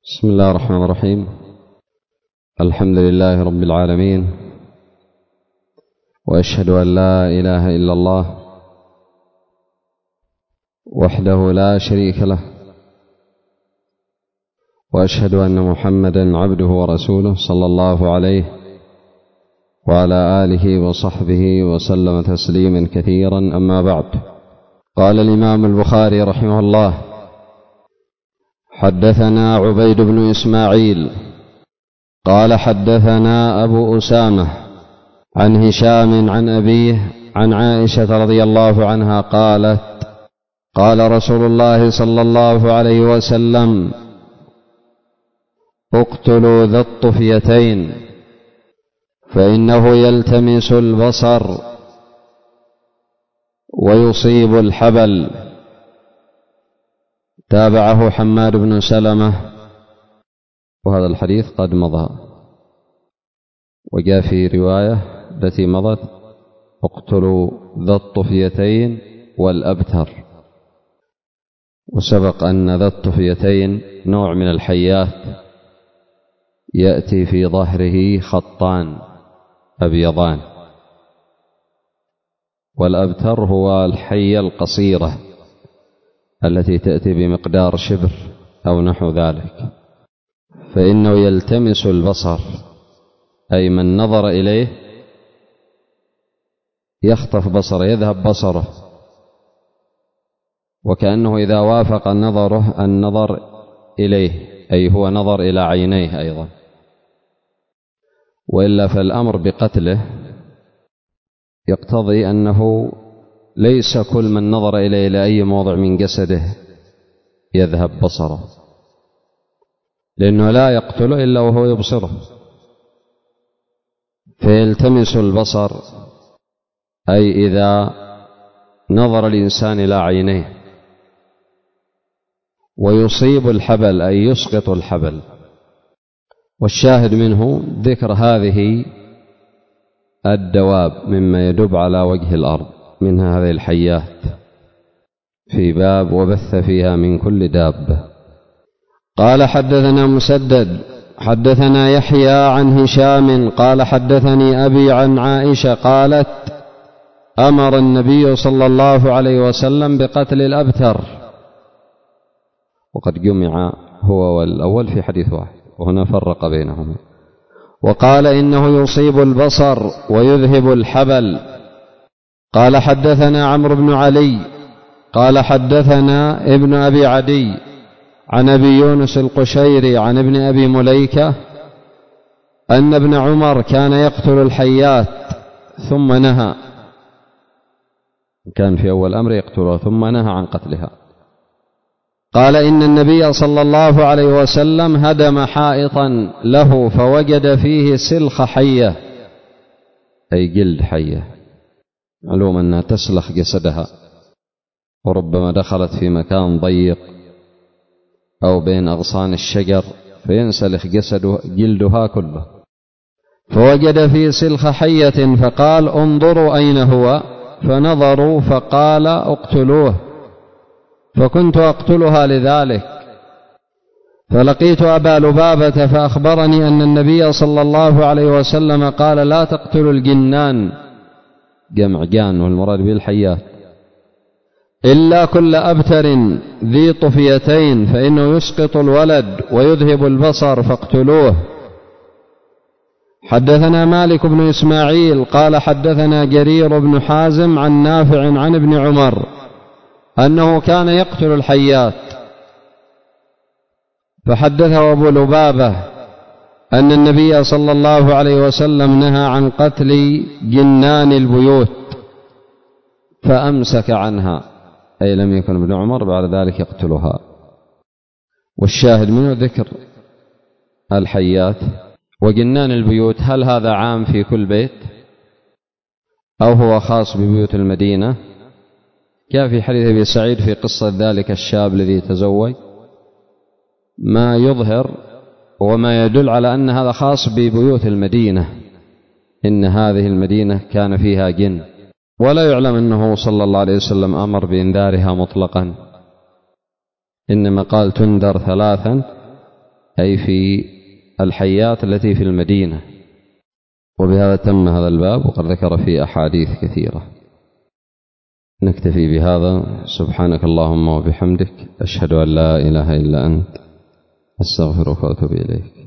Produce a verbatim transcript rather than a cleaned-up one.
بسم الله الرحمن الرحيم. الحمد لله رب العالمين، وأشهد أن لا إله إلا الله وحده لا شريك له، وأشهد أن محمدا عبده ورسوله صلى الله عليه وعلى آله وصحبه وسلم تسليما كثيرا. أما بعد، قال الإمام البخاري رحمه الله: حدثنا عبيد بن إسماعيل قال حدثنا أبو أسامة عن هشام عن أبيه عن عائشة رضي الله عنها قالت: قال رسول الله صلى الله عليه وسلم: اقتلوا ذا الطفيتين فإنه يلتمس البصر ويصيب الحبل. تابعه حماد بن سلمة، وهذا الحديث قد مضى، وجاء في رواية التي مضت: اقتلوا ذا الطفيتين والأبتر. وسبق أن ذا الطفيتين نوع من الحيات يأتي في ظهره خطان أبيضان، والأبتر هو الحية القصيرة التي تأتي بمقدار شبر أو نحو ذلك. فإنه يلتمس البصر، أي من نظر إليه يخطف بصره، يذهب بصره، وكأنه إذا وافق نظره النظر إليه، أي هو نظر إلى عينيه أيضا، وإلا فالأمر بقتله يقتضي أنه ليس كل من نظر إليه إلى أي موضع من جسده يذهب بصره، لأنه لا يقتل إلا وهو يبصره. فيلتمس البصر أي إذا نظر الإنسان إلى عينيه، ويصيب الحبل أي يسقط الحبل. والشاهد منه ذكر هذه الدواب مما يدب على وجه الأرض، منها هذه الحيات في باب: وبث فيها من كل دابة. قال: حدثنا مسدد حدثنا يحيى عن هشام قال حدثني أبي عن عائشة قالت: أمر النبي صلى الله عليه وسلم بقتل الأبتر. وقد جمع هو والأول في حديث واحد، وهنا فرق بينهما، وقال: إنه يصيب البصر ويذهب الحبل. قال: حدثنا عمرو بن علي قال حدثنا ابن أبي عدي عن أبي يونس القشيري عن ابن أبي مليكة أن ابن عمر كان يقتل الحيات ثم نهى، كان في أول أمر يقتلها ثم نهى عن قتلها. قال: إن النبي صلى الله عليه وسلم هدم حائطا له فوجد فيه سلخ حية، أي جلد حية، معلوم أنها تسلخ جسدها، وربما دخلت في مكان ضيق أو بين أغصان الشجر فينسلخ جسده جلدها كله. فوجد فيه سلخ حية فقال: انظروا أين هو. فنظروا فقال: اقتلوه. فكنت أقتلها لذلك، فلقيت أبا لبابة فأخبرني أن النبي صلى الله عليه وسلم قال: لا تقتلوا الجنان، جمع جان والمراد به الحيات، إلا كل أبتر ذي طفيتين فإنه يسقط الولد ويذهب البصر فاقتلوه. حدثنا مالك بن إسماعيل قال حدثنا جرير بن حازم عن نافع عن ابن عمر أنه كان يقتل الحيات. فحدثه أبو لبابة أن النبي صلى الله عليه وسلم نهى عن قتل جنان البيوت فأمسك عنها، أي لم يكن ابن عمر بعد ذلك يقتلها. والشاهد منه ذكر الحيات. وجنان البيوت، هل هذا عام في كل بيت أو هو خاص ببيوت المدينة؟ جاء في حديث أبي سعيد في قصة ذلك الشاب الذي تزوج ما يظهر وما يدل على أن هذا خاص ببيوت المدينة، إن هذه المدينة كان فيها جن، ولا يعلم أنه صلى الله عليه وسلم أمر بإنذارها مطلقا، إنما قال تنذر ثلاثا أي في الحيات التي في المدينة. وبهذا تم هذا الباب، وقد ذكر فيه أحاديث كثيرة. نكتفي بهذا. سبحانك اللهم وبحمدك، أشهد أن لا إله إلا أنت، أستغفرك وأتوب إليك.